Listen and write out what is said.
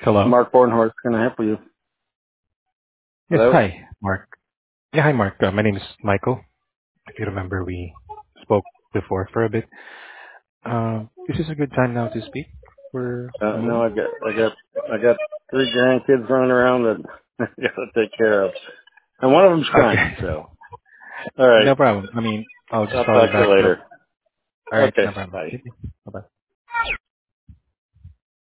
Hello. Mark Bornhorst, can I help you? Yes, Hello? hi, Mark. Yeah, hi, Mark. My name is Michael. If you remember, we spoke before for a bit. This is a good time now to speak for a No, moment. I got three grandkids running around that I gotta take care of, and one of them's crying. Okay, So, all right, no problem. I mean, I'll just I'll call you talk to you back. No, later. all right, Okay, no problem. bye. Thank you. Bye bye.